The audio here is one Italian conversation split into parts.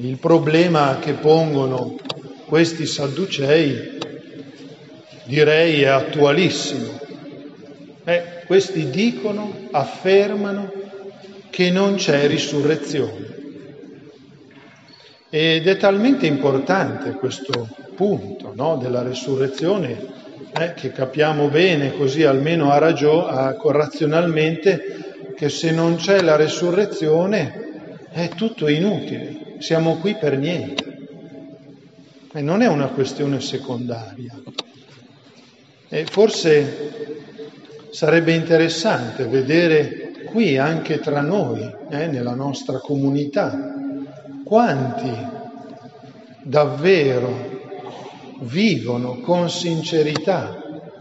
Il problema che pongono questi Sadducei, direi, è attualissimo. Questi dicono, affermano che non c'è risurrezione. Ed è talmente importante questo punto, no, della risurrezione, che capiamo bene, così almeno razionalmente, che se non c'è la risurrezione è tutto inutile, siamo qui per niente. E non è una questione secondaria. E forse sarebbe interessante vedere qui anche tra noi, nella nostra comunità, quanti davvero vivono con sincerità,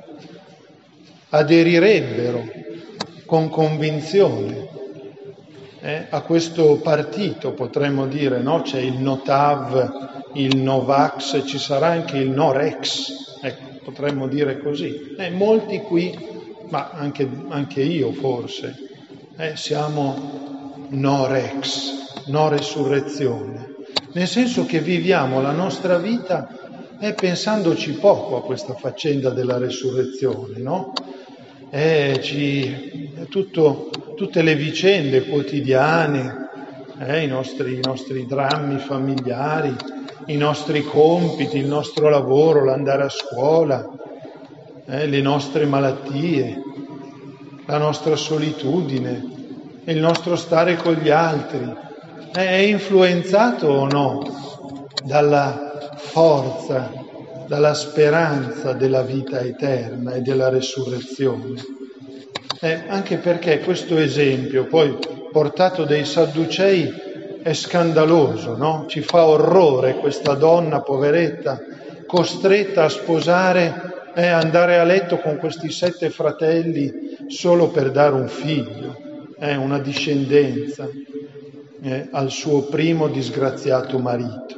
aderirebbero con convinzione a questo partito, potremmo dire, no? C'è il Notav, il Novax, ci sarà anche il Norex, ecco, potremmo dire così. Molti qui, ma anche io forse, siamo Norex, no resurrezione, nel senso che viviamo la nostra vita pensandoci poco a questa faccenda della resurrezione, no? Tutte le vicende quotidiane, i nostri drammi familiari, i nostri compiti, il nostro lavoro, l'andare a scuola, le nostre malattie, la nostra solitudine, il nostro stare con gli altri, è influenzato o no dalla forza, dalla speranza della vita eterna e della resurrezione? Anche perché questo esempio poi portato dai Sadducei è scandaloso, no? Ci fa orrore questa donna poveretta costretta a sposare e andare a letto con questi 7 fratelli solo per dare un figlio, una discendenza al suo primo disgraziato marito.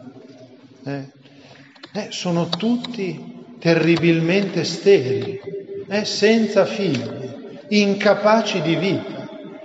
Sono tutti terribilmente sterili, senza figli, incapaci di vita.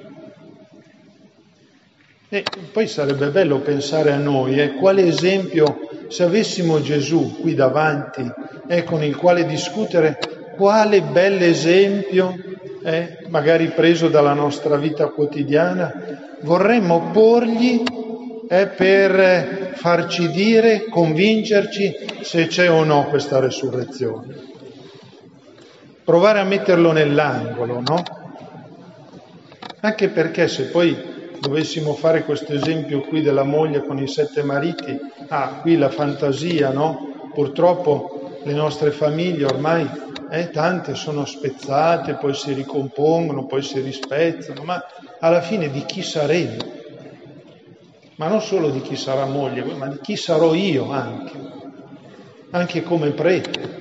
E poi sarebbe bello pensare a noi, quale esempio, se avessimo Gesù qui davanti, con il quale discutere, quale bell'esempio, magari preso dalla nostra vita quotidiana, vorremmo porgli per farci dire, convincerci se c'è o no questa resurrezione. Provare a metterlo nell'angolo, no? Anche perché se poi dovessimo fare questo esempio qui della moglie con i 7 mariti, qui la fantasia, no? Purtroppo le nostre famiglie ormai tante sono spezzate, poi si ricompongono, poi si rispezzano, ma alla fine di chi saremo? Ma non solo di chi sarà moglie, ma di chi sarò io anche come prete.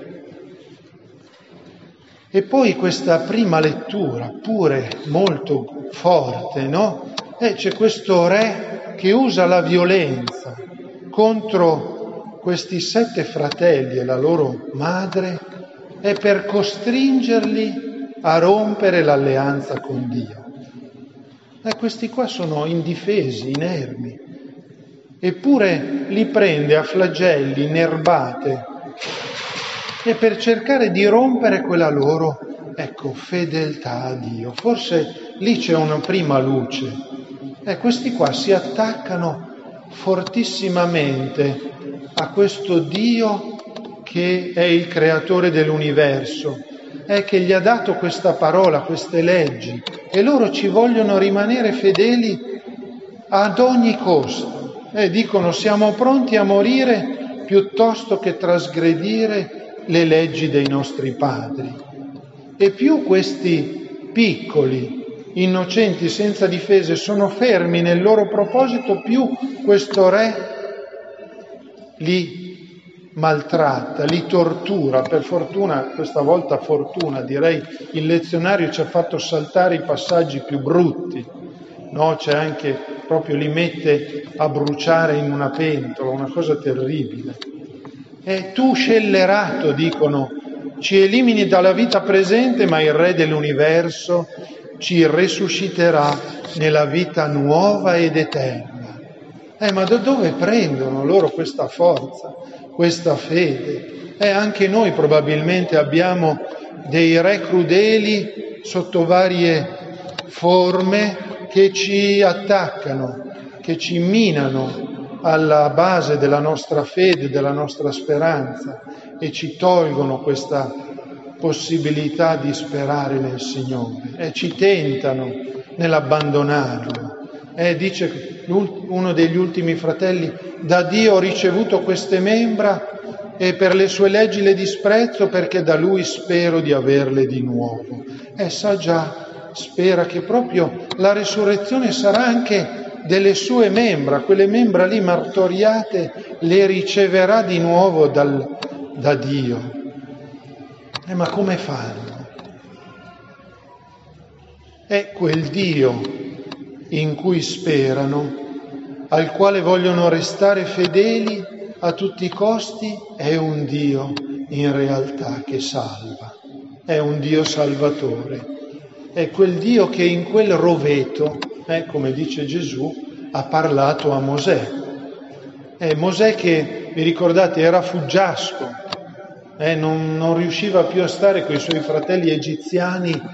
E poi questa prima lettura, pure molto forte, no? C'è questo re che usa la violenza contro questi 7 fratelli e la loro madre per costringerli a rompere l'alleanza con Dio. Questi qua sono indifesi, inermi, eppure li prende a flagelli, nerbate, e per cercare di rompere quella loro, fedeltà a Dio. Forse lì c'è una prima luce. Questi qua si attaccano fortissimamente a questo Dio che è il creatore dell'universo, che gli ha dato questa parola, queste leggi, e loro ci vogliono rimanere fedeli ad ogni costo. Dicono: siamo pronti a morire piuttosto che trasgredire le leggi dei nostri padri. E più questi piccoli, innocenti, senza difese, sono fermi nel loro proposito, più questo re li maltratta, li tortura. Per fortuna, questa volta fortuna direi, il lezionario ci ha fatto saltare i passaggi più brutti, no? C'è anche, proprio li mette a bruciare in una pentola, una cosa terribile. E tu scellerato, dicono, ci elimini dalla vita presente, ma il Re dell'universo ci resusciterà nella vita nuova ed eterna. Ma da dove prendono loro questa forza, questa fede? Anche noi probabilmente abbiamo dei re crudeli sotto varie forme che ci attaccano, che ci minano alla base della nostra fede, della nostra speranza e ci tolgono questa possibilità di sperare nel Signore e ci tentano nell'abbandonarlo. Dice uno degli ultimi fratelli: da Dio ho ricevuto queste membra e per le sue leggi le disprezzo, perché da Lui spero di averle di nuovo. Sa già, spera che proprio la resurrezione sarà anche delle sue membra, quelle membra lì martoriate le riceverà di nuovo da Dio. Ma come fanno? È quel Dio in cui sperano, al quale vogliono restare fedeli a tutti i costi, è un Dio in realtà che salva, è un Dio salvatore, è quel Dio che in quel roveto, come dice Gesù, ha parlato a Mosè. È Mosè che, vi ricordate, era fuggiasco, non riusciva più a stare con i suoi fratelli egiziani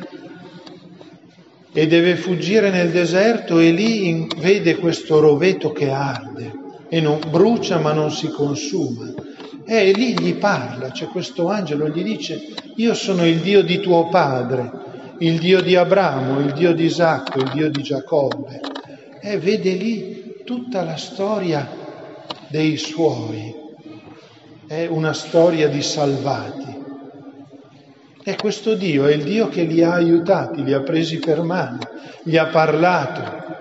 e deve fuggire nel deserto e lì vede questo roveto che arde e non brucia ma non si consuma. E lì gli parla, c'è questo angelo, gli dice: io sono il Dio di tuo padre, il Dio di Abramo, il Dio di Isacco, il Dio di Giacobbe. E vede lì tutta la storia dei suoi, è una storia di salvati. E questo Dio è il Dio che li ha aiutati, li ha presi per mano, gli ha parlato,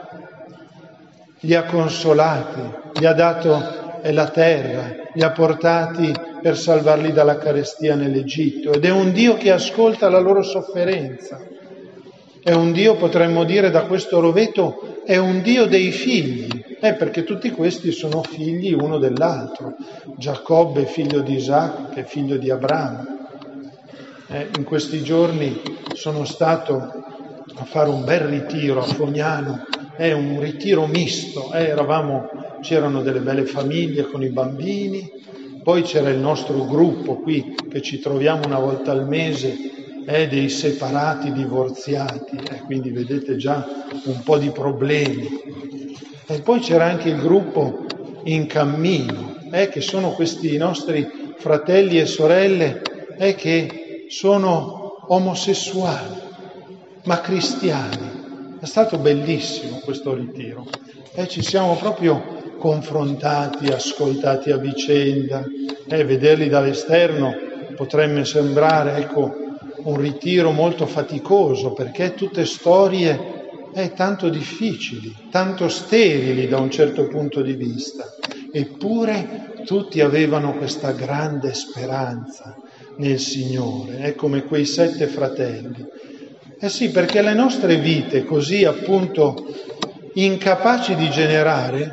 li ha consolati, gli ha dato la terra, li ha portati per salvarli dalla carestia nell'Egitto. Ed è un Dio che ascolta la loro sofferenza. È un Dio, potremmo dire, da questo roveto, è un Dio dei figli, perché tutti questi sono figli uno dell'altro. Giacobbe è figlio di Isacco, che è figlio di Abramo. In questi giorni sono stato a fare un bel ritiro a Fognano, un ritiro misto, c'erano delle belle famiglie con i bambini, poi c'era il nostro gruppo qui che ci troviamo una volta al mese, dei separati divorziati, quindi vedete già un po' di problemi. E poi c'era anche il gruppo in cammino, che sono questi nostri fratelli e sorelle che sono omosessuali, ma cristiani. È stato bellissimo questo ritiro. Ci siamo proprio confrontati, ascoltati a vicenda. Vederli dall'esterno potrebbe sembrare, un ritiro molto faticoso, perché tutte storie tanto difficili, tanto sterili da un certo punto di vista. Eppure tutti avevano questa grande speranza nel Signore, è come quei 7 fratelli. Sì, perché le nostre vite così appunto incapaci di generare,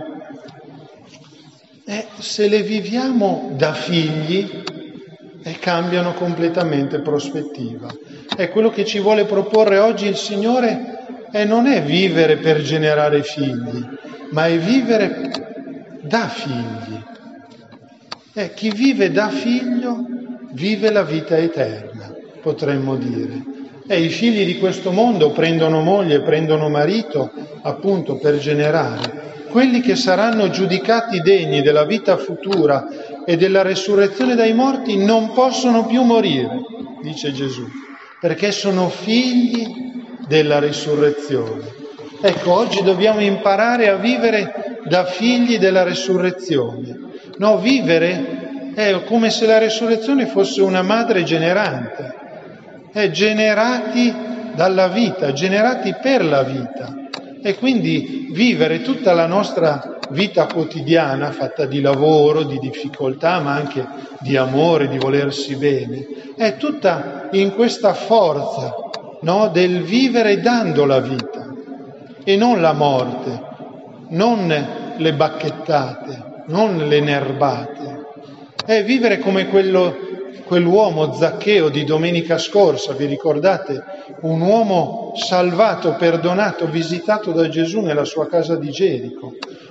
se le viviamo da figli, cambiano completamente prospettiva. Quello che ci vuole proporre oggi il Signore non è vivere per generare figli, ma è vivere da figli. Chi vive da figlio vive la vita eterna, potremmo dire. I figli di questo mondo prendono moglie, prendono marito, appunto per generare. Quelli che saranno giudicati degni della vita futura e della resurrezione dai morti non possono più morire, dice Gesù, perché sono figli della risurrezione. Oggi dobbiamo imparare a vivere da figli della resurrezione. No, vivere è come se la resurrezione fosse una madre generante. Generati dalla vita, generati per la vita. E quindi vivere tutta la nostra vita quotidiana, fatta di lavoro, di difficoltà, ma anche di amore, di volersi bene, è tutta in questa forza, no, del vivere dando la vita e non la morte, non le bacchettate, non le nerbate. È vivere come quell'uomo Zaccheo di domenica scorsa, vi ricordate? Un uomo salvato, perdonato, visitato da Gesù nella sua casa di Gerico.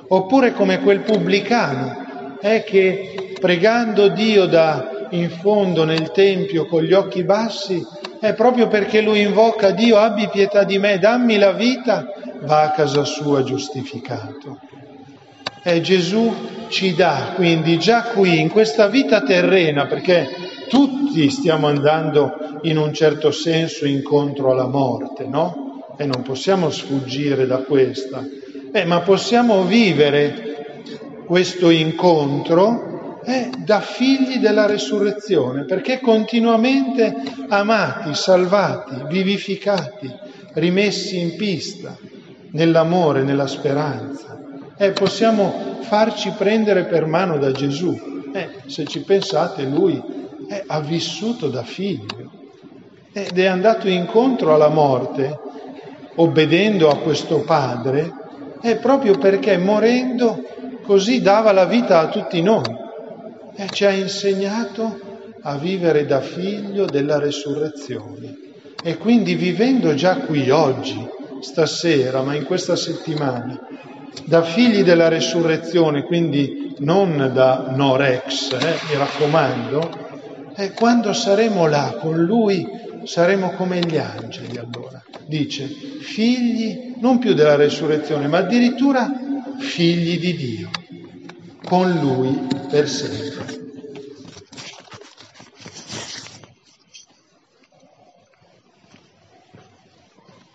Oppure come quel pubblicano che pregando Dio da in fondo nel tempio con gli occhi bassi, è proprio perché lui invoca Dio, abbi pietà di me, dammi la vita, va a casa sua giustificato. E Gesù ci dà quindi già qui, in questa vita terrena, perché tutti stiamo andando in un certo senso incontro alla morte, no? E non possiamo sfuggire da questa. Ma possiamo vivere questo incontro da figli della resurrezione, perché continuamente amati, salvati, vivificati, rimessi in pista, nell'amore, nella speranza. Possiamo farci prendere per mano da Gesù. Se ci pensate, lui ha vissuto da figlio ed è andato incontro alla morte, obbedendo a questo Padre, proprio perché morendo così dava la vita a tutti noi. Ci ha insegnato a vivere da figlio della resurrezione. E quindi vivendo già qui oggi, stasera, ma in questa settimana, da figli della resurrezione, quindi non da Norex, mi raccomando, quando saremo là con lui saremo come gli angeli allora. Dice, figli non più della resurrezione, ma addirittura figli di Dio, con lui per sempre.